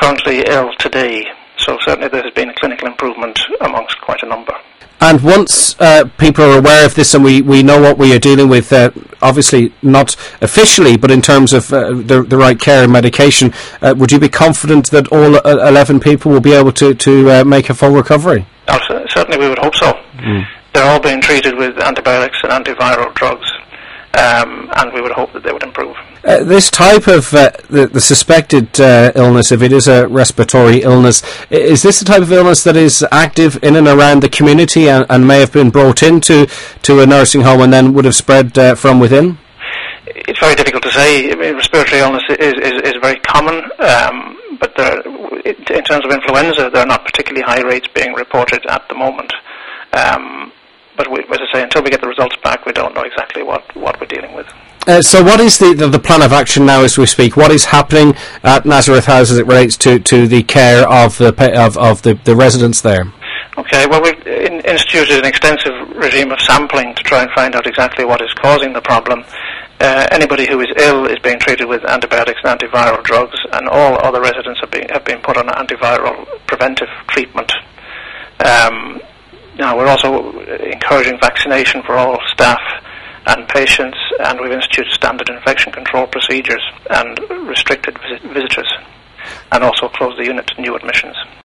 currently ill today. So certainly there has been a clinical improvement amongst quite a number. And once people are aware of this and we know what we are dealing with, obviously not officially, but in terms of the right care and medication, would you be confident that all 11 people will be able to make a full recovery? Certainly we would hope so. They're all being treated with antibiotics and antiviral drugs, and we would hope that they would improve. This type of the suspected illness, if it is a respiratory illness, is this the type of illness that is active in and around the community and may have been brought into a nursing home and then would have spread from within? It's very difficult to say. I mean, respiratory illness is very common, but in terms of influenza, there are not particularly high rates being reported at the moment. But as I say, until we get the results back, we don't know exactly what we're dealing with. So what is the plan of action now as we speak? What is happening at Nazareth House as it relates to the care of the residents there? Okay, well, we've instituted an extensive regime of sampling to try and find out exactly what is causing the problem. Anybody who is ill is being treated with antibiotics and antiviral drugs, and all other residents have been put on antiviral preventive treatment. Now, we're also encouraging vaccination for all staff and patients, and we've instituted standard infection control procedures and restricted visitors, and also closed the unit to new admissions.